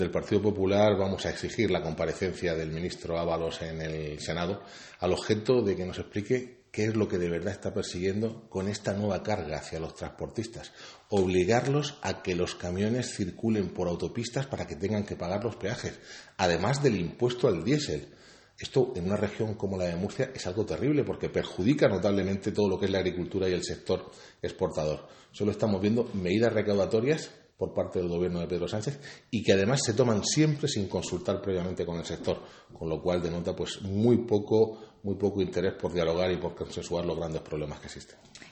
Del Partido Popular vamos a exigir la comparecencia del ministro Ábalos en el Senado al objeto de que nos explique qué es lo que de verdad está persiguiendo con esta nueva carga hacia los transportistas. Obligarlos a que los camiones circulen por autopistas para que tengan que pagar los peajes, además del impuesto al diésel. Esto en una región como la de Murcia es algo terrible porque perjudica notablemente todo lo que es la agricultura y el sector exportador. Solo estamos viendo medidas recaudatorias por parte del gobierno de Pedro Sánchez y que además se toman siempre sin consultar previamente con el sector, con lo cual denota pues muy poco interés por dialogar y por consensuar los grandes problemas que existen.